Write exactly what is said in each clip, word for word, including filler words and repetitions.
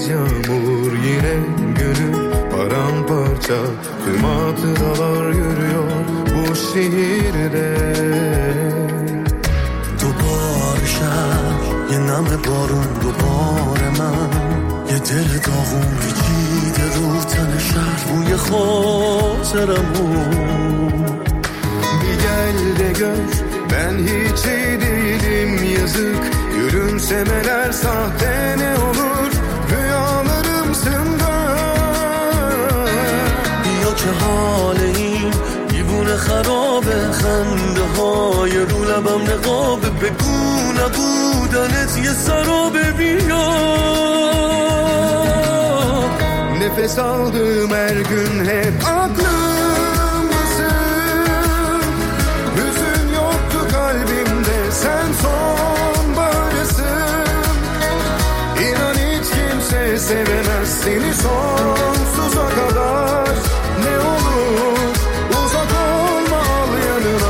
yağmur yine gönül paramparça, tüm hatıralar yürüyor bu şehirde. دوباره شب یه نم بارون، دوباره من یه دل داغون پیچیده رو تن شهر، بوی خاطرمون. Bir gel de gör ben hiç iyi değilim, yazık gülümsemeler sahte ne olur, rüyalarımsın da. بیا که حال این دیوونه خرابه، خنده های رو لبم نقابه، بگو نبودنت یه سرابه. بیا Nefes aldığım her gün hep aklımdasın. Hüzün yoktu kalbimde, sen sonbaharısın. İnan hiç kimse sevemez seni sonsuza kadar. Ne olur uzak olma, al yanına.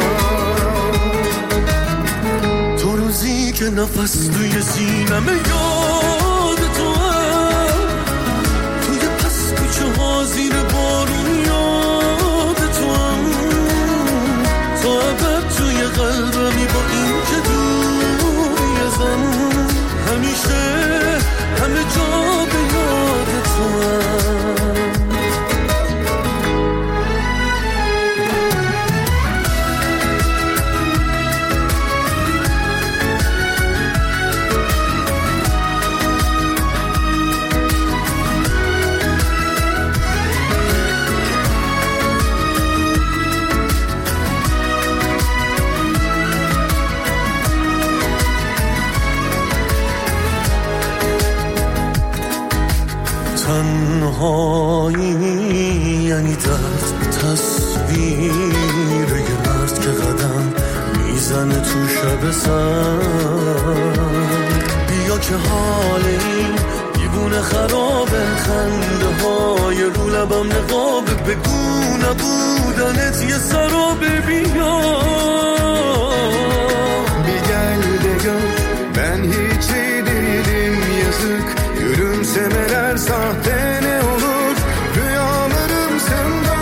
تو روزی که نفس توی سینمه یاد تو هم، توی پس کوچه ها زیر بارون یاد تو هم، تا ابد توی قلبمی با این که دوری ازم، همیشه همه جا به یاد تو هم. تنهایی یعنی درد، تصویر یه مرد که قدم میزنه تو شب سر. بیا که حال این دیوونه خرابه، خنده های رو لبم نقابه، بگو نبودنت یه سرابه. بیا Bir gel de gör ben hiç iyi değilim, yazık gülümsemeler sahte ne olur, rüyalarımsın da.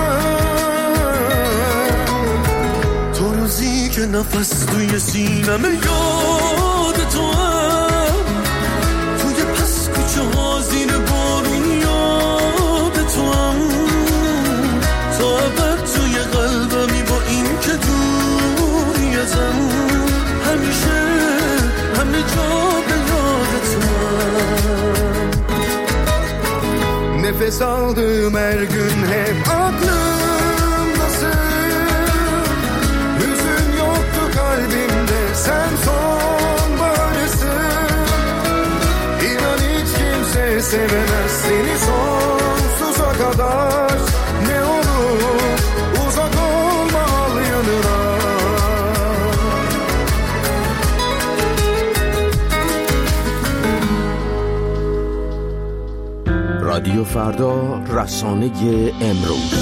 تو روزی که نفس توی سینمه یاد تو هم، توی پس کوچه ها زیر بارون یاد تو هم، تا ابد توی قلبمی با این که دوری ازم، همیشه همه جا به یاد تو هم. Nefes aldığım her gün hep aklımdasın. Hüzün yoktu kalbimde, sen sonbaharısın. İnan hiç kimse sevemez seni sonsuza kadar. Ne olur uzak olma, al yanına. رادیو فردا، رسانه امروز.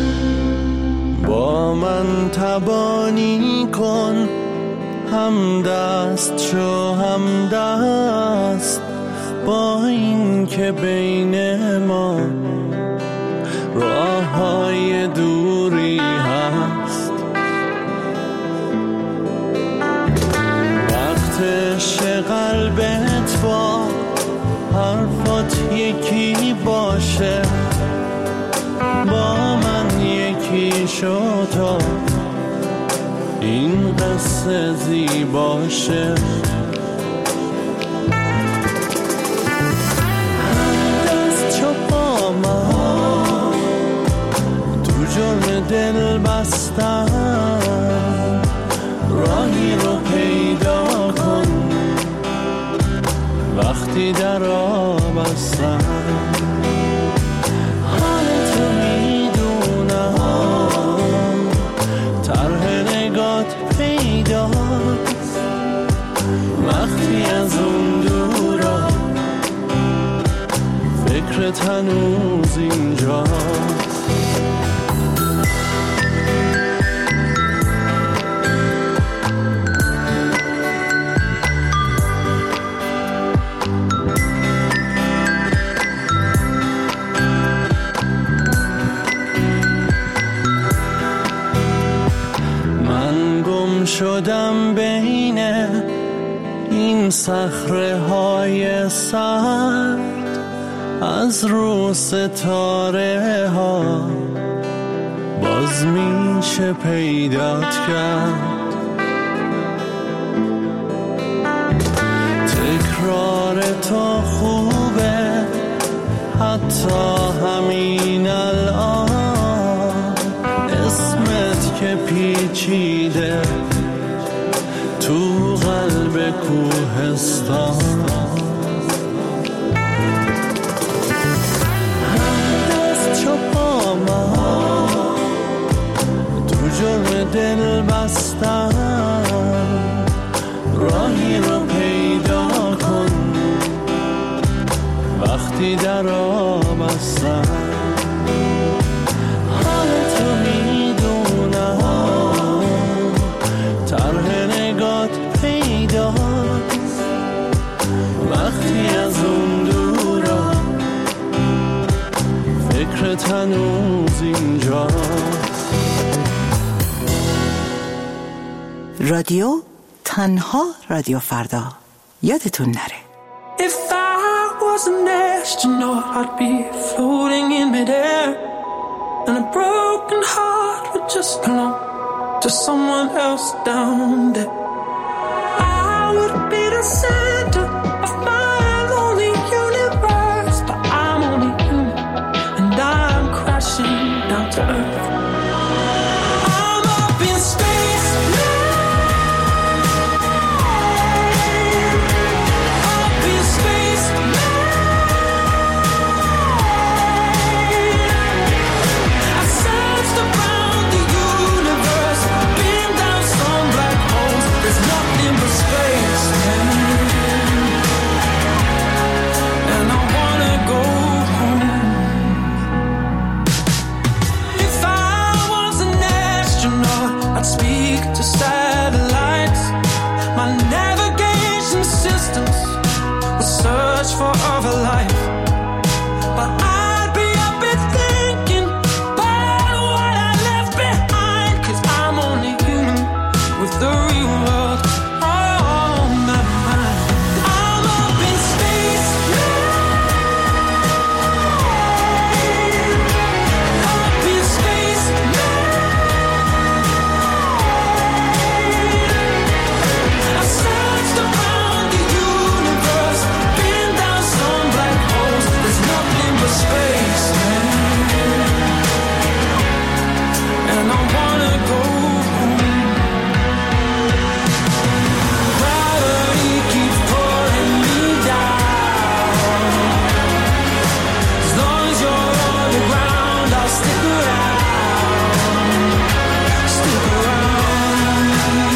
با من تبانی کن، هم دست شو هم دست، با این که بین ما راه های دوری هست. وقتش قلبت با حرفات یکی باشه، با من یکی شو تا این قصه زیباشه. دست چو با من تو جرم دل بستن، راهی رو پیدا کن وقتی در آب هستم. حالتو میدونم، طرح نگات پیداست وقتی از اون دورا، فکرت هنوز اینجاست. شدم بین این صخره های سرد، از رو ستاره ها باز میشه پیدات کرد. تکرار تو خوبه حتی همین الان، اسمت که پیچیده تو قلب کوهستان. هم دست چپا من تو جرم دل بستن، راهی رو پیدا کن وقتی در آب هستن. حالتو میدونم طرح نگات پیداست وقتی از اون دورا فکرت هنوز اینجاست. رادیو تنها رادیو فردا، یادتون نره. If I was an astronaut, I'd be floating in midair, and a broken heart would just belong to someone else down there. I would be the center of my lonely universe, but I'm only human, and I'm crashing down to earth. I'm up in space now. Speak to satellites, my navigation systems will search for other life, but I'd be up and thinking about what I left behind, 'cause I'm only human with the real world on my mind. I'm up in space now, up in space now. Space, man, and I wanna go home. Gravity keeps pulling me down. As long as you're on the ground, I'll stick around, stick around.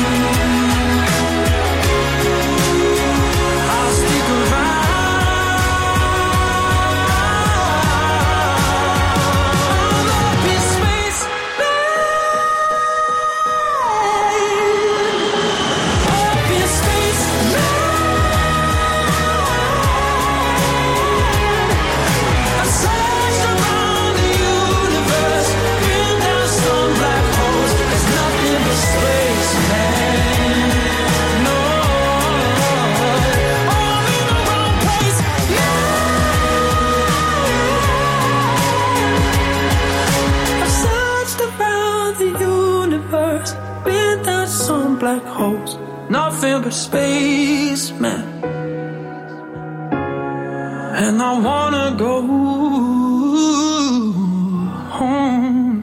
I'll stick around. Black holes, nothing but space, man, and I wanna go home.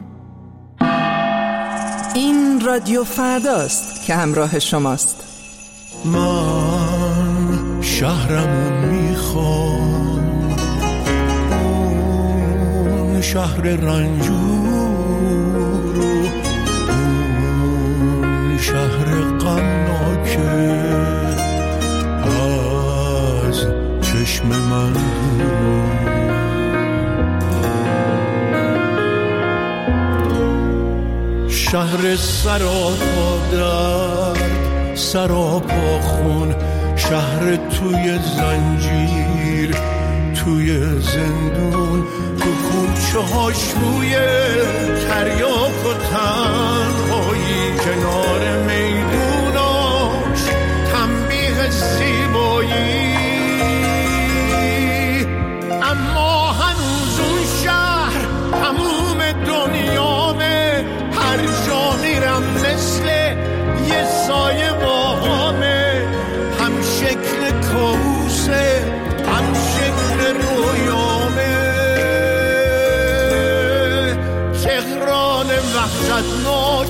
این رادیو فرداست که همراه شماست. من شهرمو میخوام، اون شهر رنجور، اون شهر غمناکه از چشم من دور. شهر سراپا درد، سراپا خون، شهر توی زنجیر، توی زندون، تو کوچه هاش روی تریاک و تنهایی کنار میدون.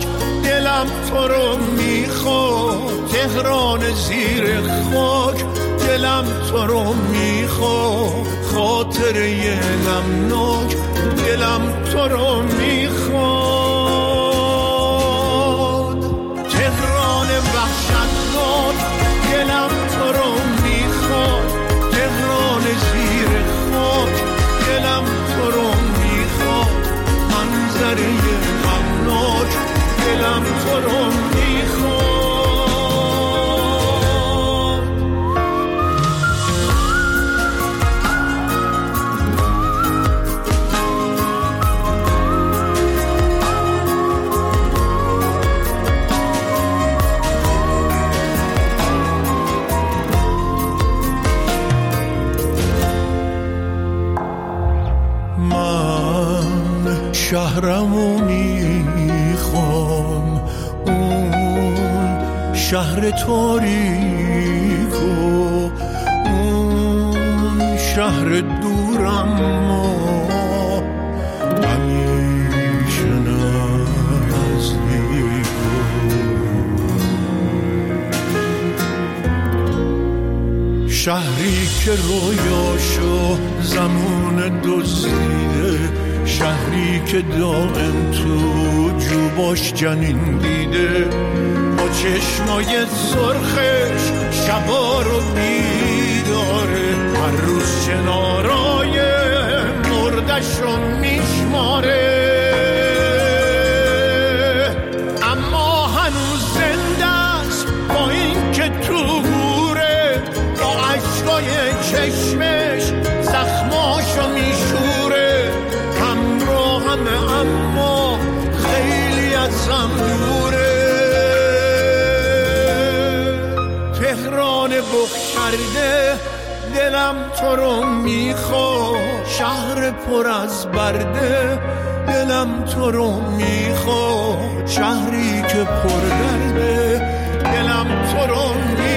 دلم تو رو میخواد، تهران زیر خاک دلم تو رو میخواد، خاطره غمناک دلم تو رو میخواد، تهران وحشتناک دلم تو رو میخواد، تهران زیر خاک دلم تو رو میخواد، منظره غمناک دلم تو رو میخواد. شهرمو میخوام، اون شهر تاریکو، اون شهر دورم ما همیشه نزدیکو، شهری که رویاشو زمان دزدیده، شهری که دائم تو جوباش جنین دیده، با چشمای سرخش شبا رو بیداره، هر روز چنارای مردش رو میشماره، اما هنوز زنده است با این که تو گوره، با عشقای چشمش زخماشو میشوره، اما خیلی ازم دوره، تهران بخ کرده دلم تو رو میخواد، شهر پر از برده دلم تو رو میخواد، شهری که پر درده دلم تو رو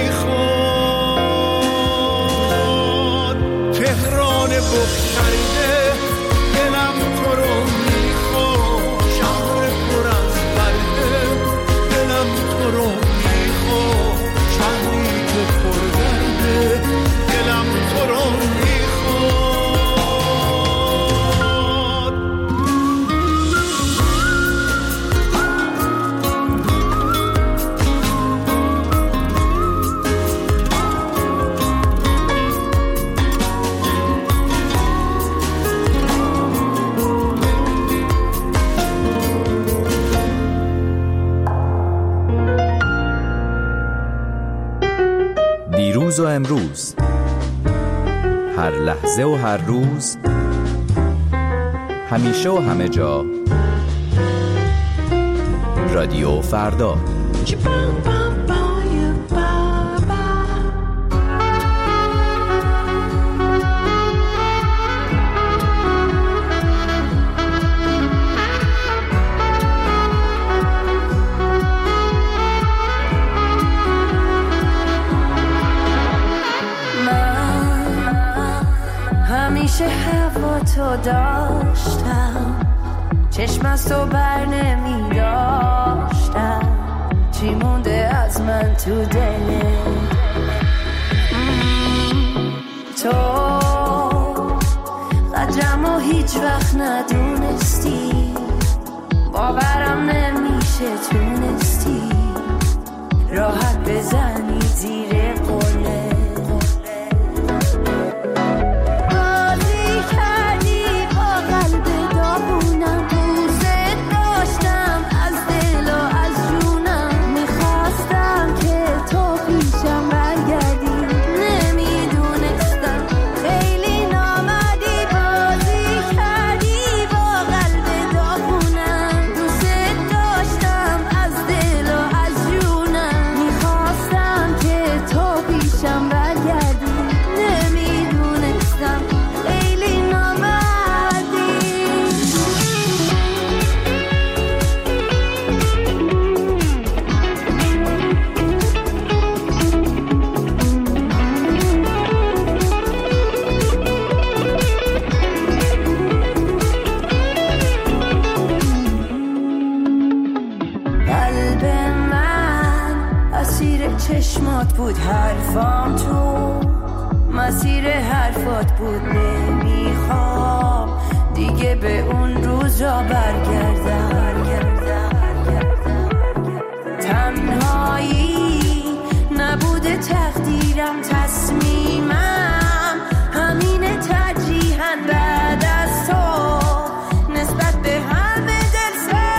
میخواد، تهران بخ کرده دلم تو رو میخواد، شهر پر از برده دلم تو رو میخواد، شهری که پر درده دلم تو رو دیروز و امروز، هر لحظه و هر روز، همیشه و همه جا، رادیو فردا. همیشه هوا تو داشتم، چشم از تو بر نمی داشتم، چی مونده از من تو دلت، تو قدرمو هیچ وقت ندونستی، باورم نمیشه تونستی راحت بزنی زیر قله، چشمات بود حرفام، تو مسیر حرفات بود نمیخوام دیگه به اون روزا برگردم. تنهایی نبوده تقدیرم، تصمیمم همینه ترجیحاً بعد از تو نسبت به همه دل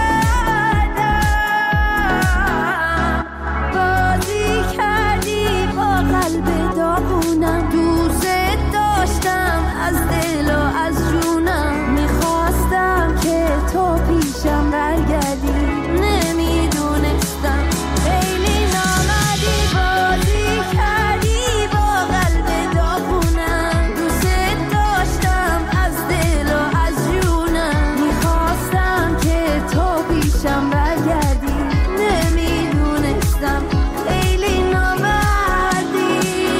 سردم. بازی کردی با قلب داغونم، دوست داشتم از دل و از جونم، میخواستم که تو پیشم برگردی، نمیدونستم خیلی نامدی. بازی کردی با قلب داغونم، دوست داشتم از دل و از جونم، میخواستم که تو پیشم برگردی، نمیدونستم خیلی نامدی.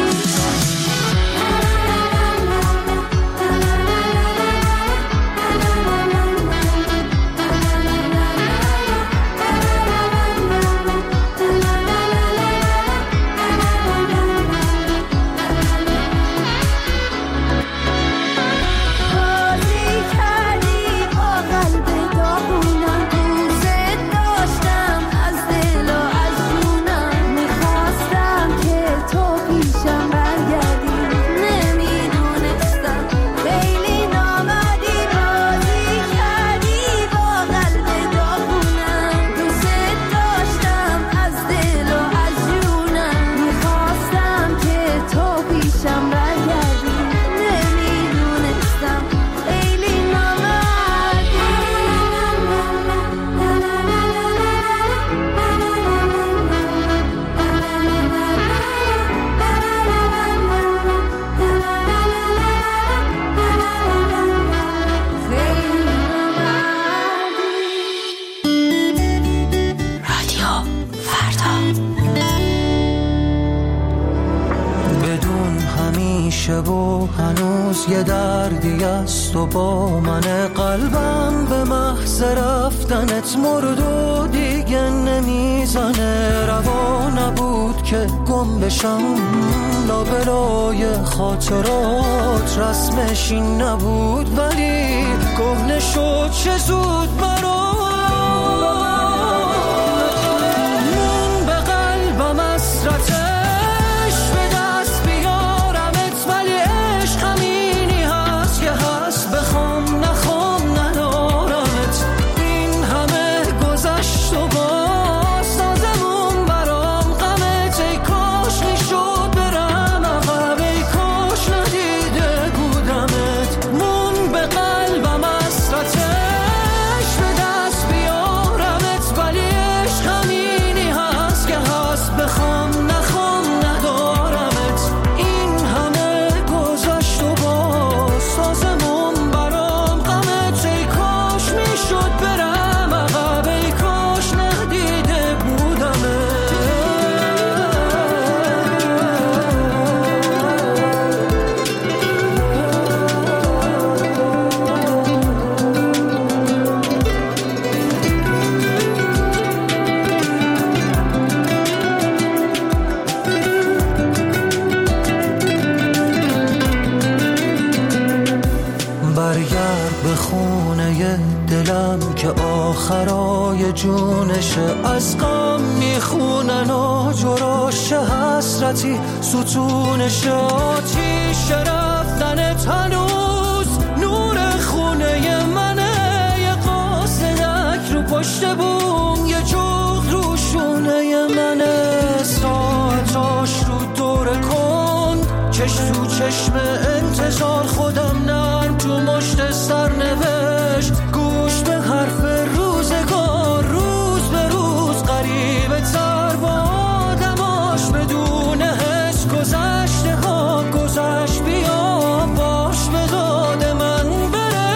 و هنوز یه دردی است و با من قلبم به محض رفتنت مرد و دیگه نمیزنه. روا نبود که گم بشم لابلای خاطرات، رسمش این نبود ولی کهنه شد چه زود برات. من به قلبم حسرته آخرای جونشه از غم میخونن و جراش حسرتی ستونشه. آتیش رفتنت هنوز نور خونه منه، یه قاصدک رو پشت بوم، یه جوغ رو شونه منه. ساعتاش رو دور کن، چش تو چشم انتظار، خودم نرم تو مشت سرنوشت، گوش به حرف روزگار، روز به روز قریبه تر با آدماش، بدون حس گذشته ها گذشت. بیا باش به داد من بره.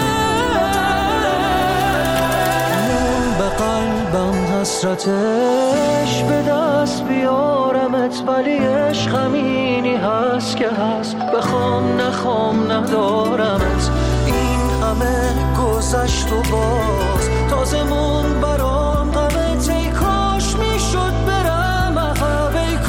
من به قلبم حسرتش به دست بیارمت، ولی عشق همینی هست که هست، بخوام نخوام ندارمت. این همه گذشت و باز تازه مون برام غمت، ای کاش میشد برم عقب، ای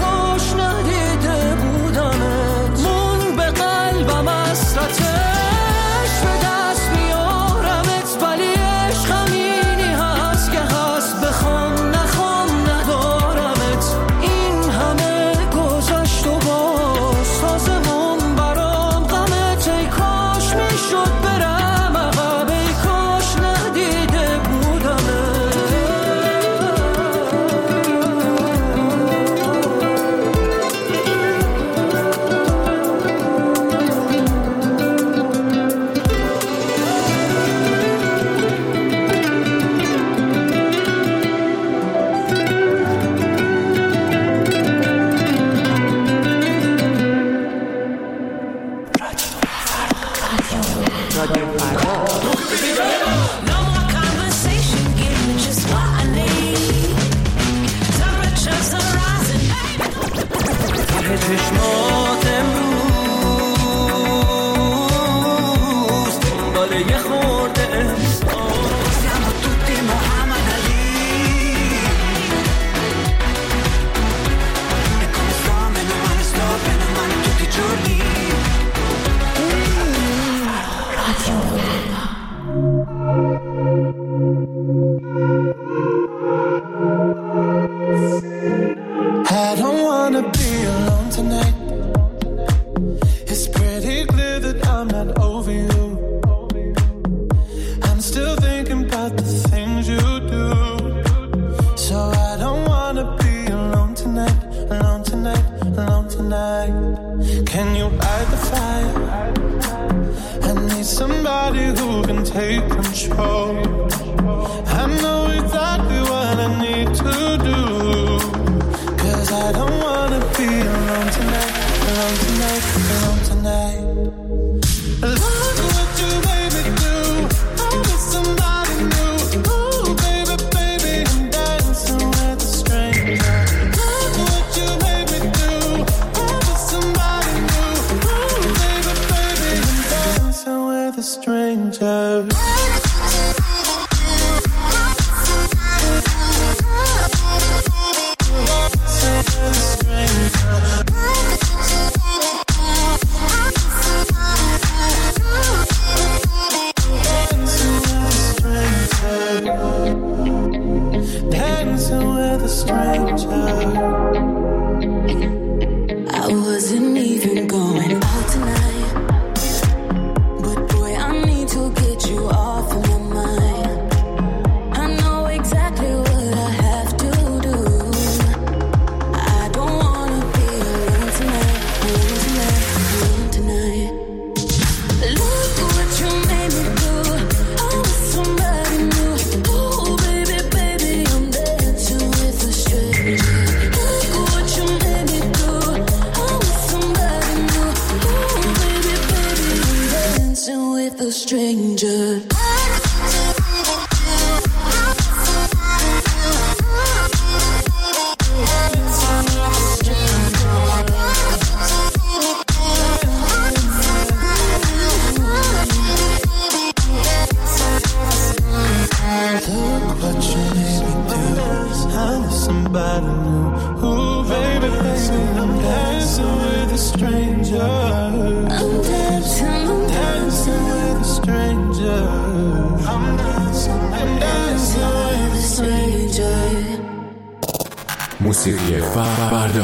So I don't wanna be alone tonight, alone tonight, alone tonight. Can you light the fire? I need somebody who can take control. I know exactly what I need to do, 'cause I don't wanna be alone tonight, alone tonight, alone tonight. Look what you made me do. I need somebody new. Ooh, baby, baby, I'm dancing with a stranger. Look what you made me do. I need somebody new. Ooh, baby, baby, I'm dancing with a stranger. I wasn't even going out tonight, but boy, I need to get you off of my mind. I know exactly what I have to do. I don't wanna be alone tonight, alone tonight, alone tonight. Look what you made me do. I was somebody new. Ooh, baby, baby, I'm dancing with a stranger. Look what you made me do. I was somebody new. Ooh, baby, baby, I'm dancing with a stranger. Look what you made me do. I'm somebody new. Ooh, baby, baby, I'm dancing with a stranger. I'm dancing, I'm Dancing with a stranger. I'm dancing, I'm dancing with a stranger. موسیقی فردا.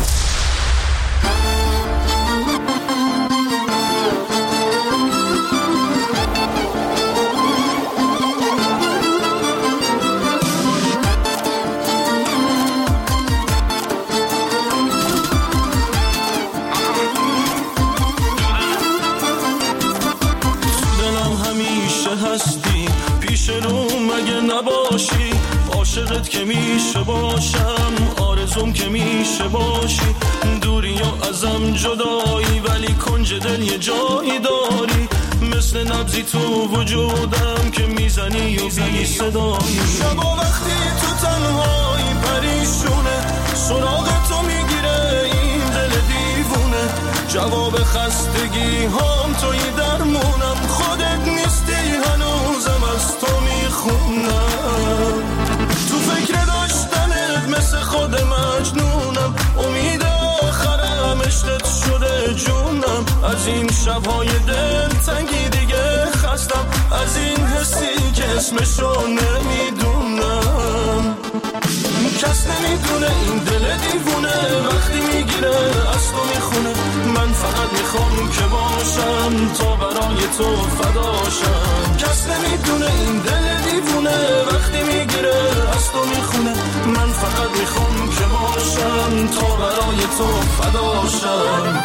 عاشقت که میشه باشم، آرزوم که میشه باشی، دوری یا ازم جدایی ولی کنج دل یه جایی داری، مثل نبضی تو وجودم که میزنی و بی صدایی. شبا وقتی تو تنهایی پریشونه، سراغ تو میگیره این دل دیوونه، جواب خستگی هم توی درمونم، خودت نیستی هنوزم از تو میخونم، تو فکر داشتنت مثل خود مجنونم، امید آخرم عشقت شده جونم، از این شبهای دل تنگی دیگه خستم، از این حسی که اسمشو نمیدونم، کس نمیدونه این دل دیوونه وقتی میگیره از تو میخونه، من فقط میخوام که باشم تا برای تو فداشم، کس نمیدونه این دل دیوونه وقتی میگیره از تو میخونه، من فقط میخوام که باشم تا برای تو فداشم.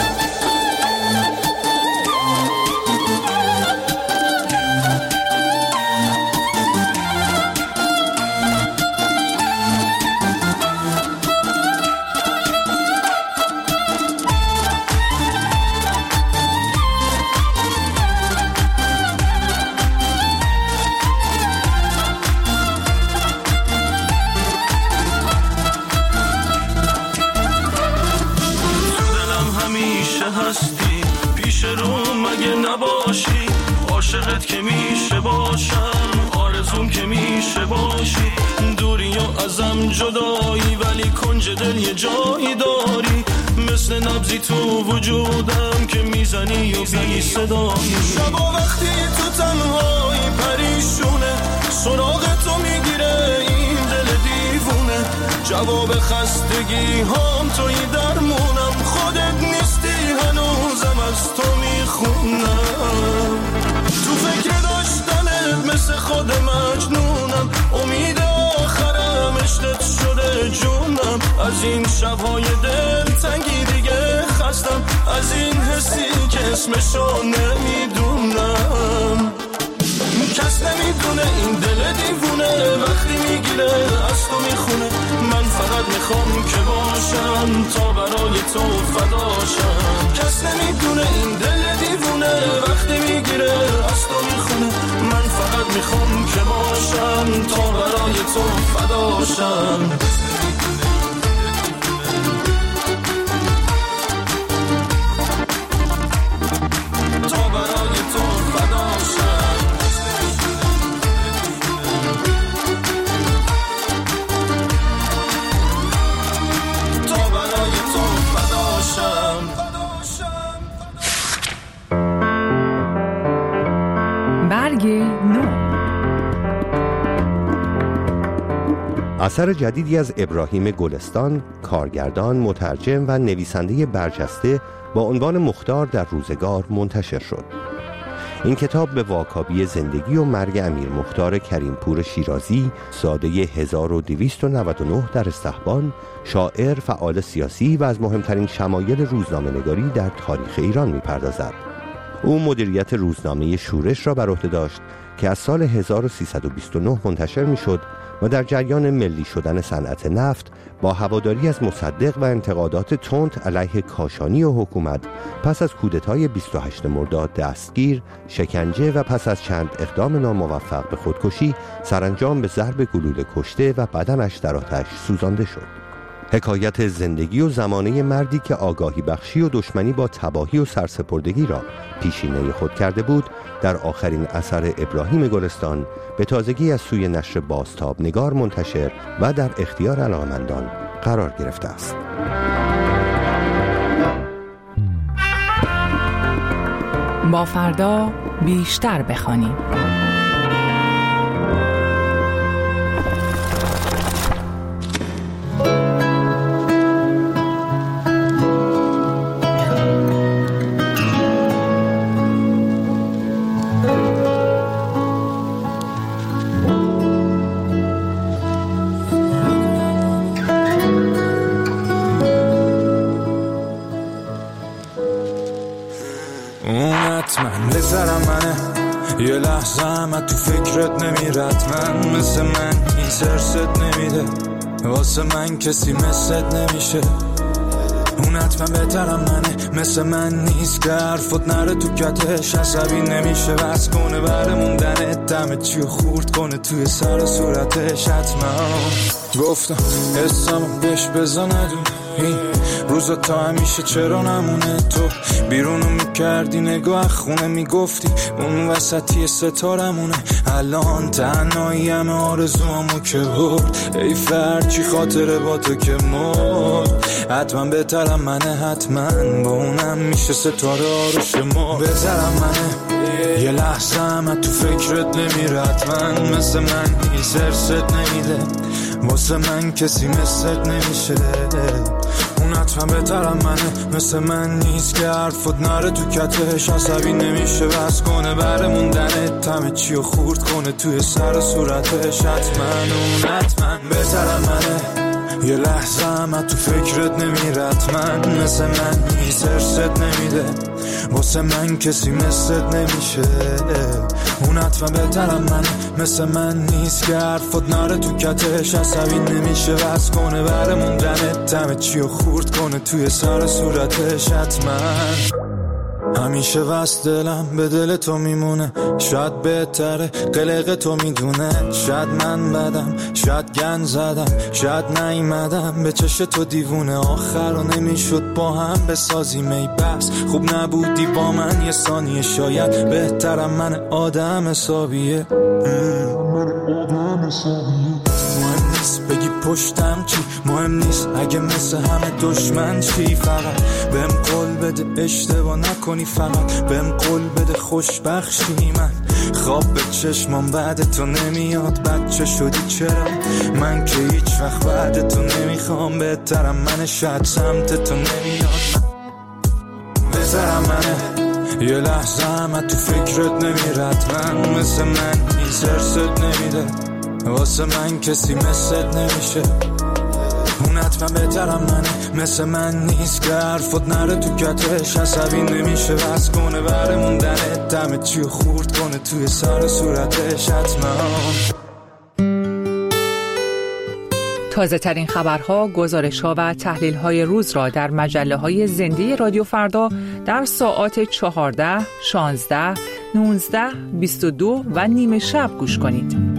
هستی پیش رو مگه نباشی، عاشقت که میشه باشم، آرزوم که میشه باشی، دوری و ازم جدایی ولی کنج دل یه جایی داری، مثل نبضی تو وجودم که میزنی و بی صدایی. شبا وقتی تو تنهایی پریشونه، سراغ تو میگیره این دل دیوونه، جواب خستگی هم توی درمونم، خودت نیستی هنوزم از تو میخونم، تو فکر داشتنت مثل خود مجنونم، امید آخرم از این شبهای دل تنگی دیگه خستم از این حسی که اسمشو نمیدونم. کس نمیدونه این دل دیوونه وقتی میگیره از تو میخونه. من فقط میخوام که باشم تا برای تو فداشم. کس نمیدونه این دل دیوونه وقتی میگیره از تو میخونه. من فقط میخوام که باشم تا برای تو فداشم. اثر جدیدی از ابراهیم گلستان، کارگردان، مترجم و نویسنده برجسته با عنوان مختار در روزگار منتشر شد. این کتاب به واکاوی زندگی و مرگ امیر مختار کریمپور شیرازی، زاده هزار و دویست و نود و نه در استحبان، شاعر، فعال سیاسی و از مهمترین شمایل روزنامه‌نگاری در تاریخ ایران می‌پردازد. او مدیریت روزنامه شورش را بر عهده داشت که از سال هزار و سیصد و بیست و نه منتشر می‌شد و در جریان ملی شدن صنعت نفت با هواداری از مصدق و انتقادات تند علیه کاشانی و حکومت پس از کودتای بیست و هشتم مرداد دستگیر، شکنجه و پس از چند اقدام ناموفق به خودکشی سرانجام به ضرب گلوله کشته و بدنش در آتش سوزانده شد. حکایت زندگی و زمانه مردی که آگاهی بخشی و دشمنی با تباهی و سرسپردگی را پیشینه خود کرده بود، در آخرین اثر ابراهیم گلستان به تازگی از سوی نشر بازتاب نگار منتشر و در اختیار علاقه‌مندان قرار گرفته است. با فردا بیشتر بخوانیم. من بذارم منه یه لحظه همه تو فکرت نمیرد من مثل من این سرست نمیده واسه من کسی مثلت نمیشه اون حتما بهترم منه مثل من نیست که حرفت نره تو کتش عصبی نمیشه بس کنه بره موندنه دم چیو خورد کنه توی سر صورتش حتما گفتم حسامو بهش بزاندون این روزا تا همیشه چرا نمونه تو بیرونو میکردی نگاه خونه میگفتی اون وسطی ستارمونه الان تنهایی همه آرزوامو که برد ای فرچی خاطره با تو که مرد حتما بهترم منه حتما با اونم میشه ستاره آروش ما بهترم منه یه لحظه همه تو فکرت نمیره حتما مثل من این سرست نمیده واسه من کسی مثلت نمیشه اون حتما بهترم منه مثل من نیست که حرفت نره تو کتش عصبی نمیشه بس کنه بره موندنه تمه چیو خورد کنه توی سر صورتش حتما اون حتما بهترم منه یه لحظه همه تو فکرت نمیره حتما مثل من این سرست نمیده واسه من کسی مثلت نمیشه اون حتما بهترم منه مثل من نیست که حرفت نره تو کتش عصبی نمیشه بس کنه بره موندنه دم چیو خورد کنه توی سر صورتش حتما همیشه وست دلم به دل تو میمونه شاید بهتره قلق تو میدونه شاید من بدم شاید گن زدم شاید نیمدم به چش تو دیوونه آخر و نمیشد با هم بسازیم ای بس خوب نبودی با من یه ثانیه شاید بهترم من آدم حسابیه مهم نیست بگی پشتم چی مهم نیست اگه مثل همه دشمن چی فقط بهم قول بده اشتباه نکنی فقط بهم قول بده خوشبخشی من خواب به چشمام بعد تو نمیاد بچه شدی چرا من که هیچ وقت بعد تو نمیخوام بهترم من شاید سمت تو نمیاد بذارم منه یه لحظه همه تو فکرت نمیرد من مثل من این سرست نمیده واسه من کسی مثل نمیشه اون حتما بهترم منه، مثل من نیست که حرفت نره تو کتش، عصبی نمیشه بس کنه بره موندنه، دمت چیو خورد کنه توی سر صورتش حتما. تازه ترین خبرها، گزارش‌ها و تحلیل‌های روز را در مجله‌های زنده رادیو فردا در ساعات چهارده، شانزده، نوزده، بیست و دو و نیمه شب گوش کنید.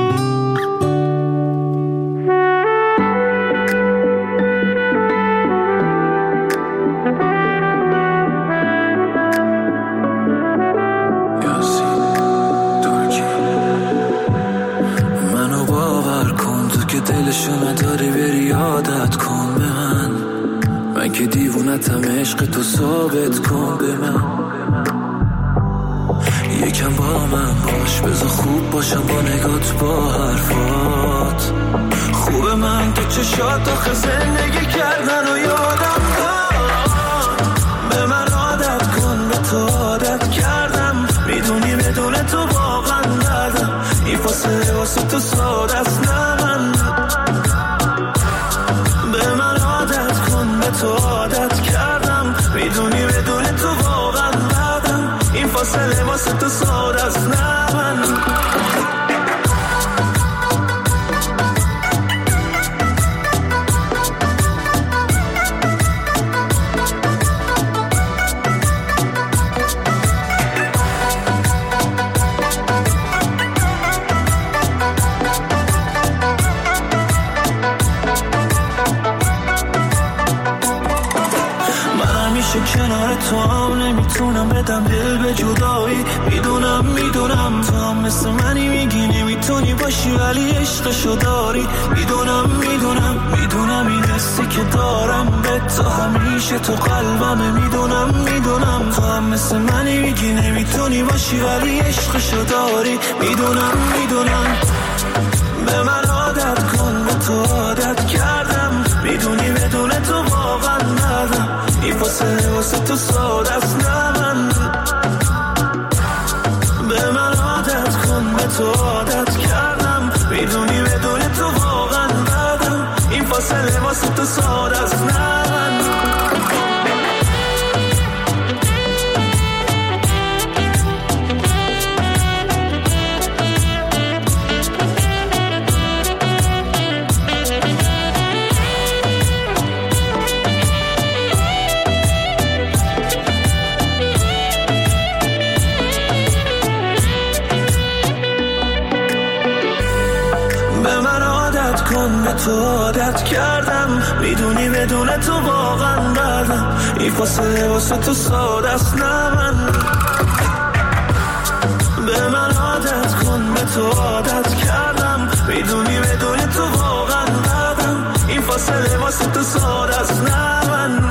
که دیوونتم عشق تو ثابت کن به من، یکم با من باش بذار خوب باشم با نگات با حرفات، خوبه من تو چشات آخه زندگی کردن و یادم داد، به من عادت کن به تو عادت کردم، میدونی بدون تو واقعا ندم، این فاصله واسه تو ساده است نه من، به من عادت کن به تو عادت کردم، میدونی بدون تو واقعا ندم، این فاصله واسه تو ساده است نه من. کنار تو هم نمیتونم بدم دل به جدایی، میدونم میدونم تو هم مثل منی میگی نمیتونی باشی ولی عشقشو داری، میدونم میدونم میدونم این حسی که دارم به تو همیشه تو قلبمه، میدونم میدونم تو هم مثل منی میگی نمیتونی باشی ولی عشقشو داری، میدونم میدونم به من عادت کن به تو عادت کردم، میدونی بدون تو واقعا ندم، این فاصله واسه تو ساده است نه من، به من عادت کن به تو عادت کردم، میدونی بدون تو واقعا ندم، این فاصله واسه تو ساده است نه من. تو عادت کردم، میدونی بدون تو واقعا ندم، این فاصله واسه تو ساده است نه من، به من عادت کن به تو عادت کردم، میدونی بدون تو واقعا ندم، این فاصله واسه تو ساده است نه من.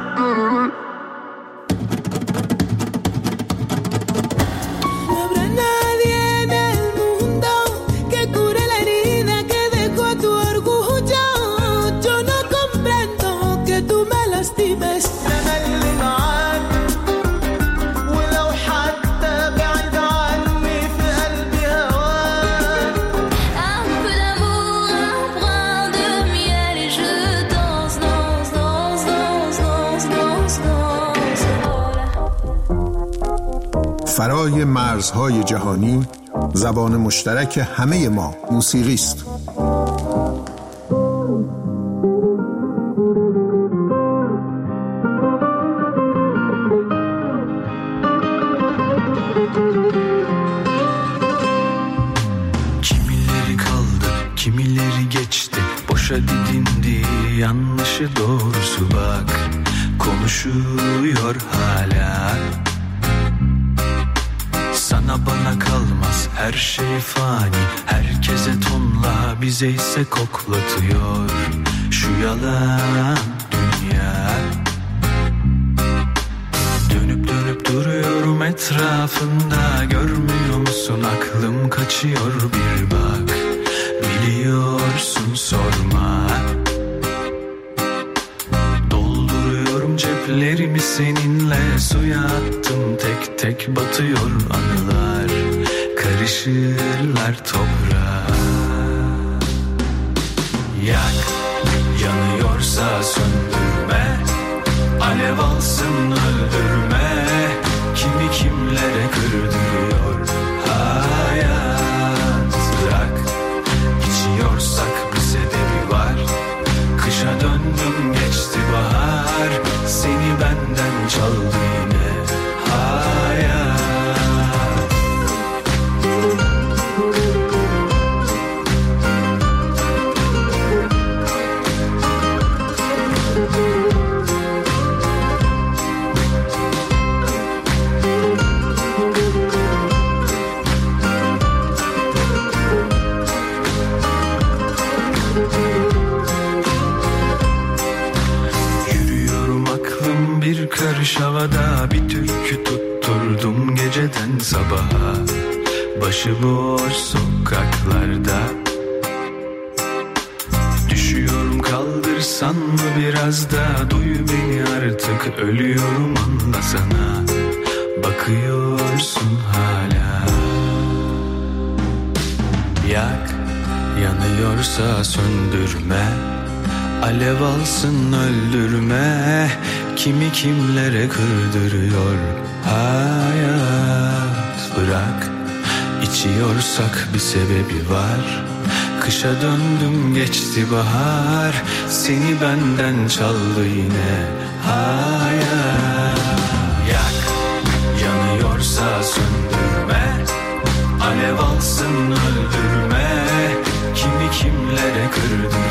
فرای مرزهای جهانی، زبان مشترک همه ما موسیقی است. Kimileri kaldı, kimileri geçti, boşa didindi, yanlışı doğrusu bak, konuşuyor hala. Sana bana kalmaz her şey fani, herkese tonla bize ise koklatıyor şu yalan dünya. Dönüp dönüp duruyorum etrafında, görmüyor musun aklım kaçıyor bir bak, biliyorsun sorma. Dolduruyorum ceplerimi seninle, suya attım tek tek batıyor anılar, karışırlar toprağa. Yak, yanıyor yanıyorsa söndürme, alev alsın öldürme, kimi kimlere kırdırıyor hayat. Bırak, içiyorsak bir sebebi var, kışa döndüm geçti bahar, seni benden çaldı yine hayat. Karış havada bir türkü tutturdum geceden sabaha, başıboş sokaklarda. Düşüyorum kaldırsan mı biraz da, duy beni artık ölüyorum anlasana, bakıyorsun hala. Yak, yanıyorsa söndürme, alev alsın öldürme, kimi kimlere kırdırıyor hayat. Bırak, içiyorsak bir sebebi var, kışa döndüm geçti bahar, seni benden çaldı yine hayat. Yak, yanıyorsa söndürme, alev alsın öldürme, kimi kimlere kırdırıyor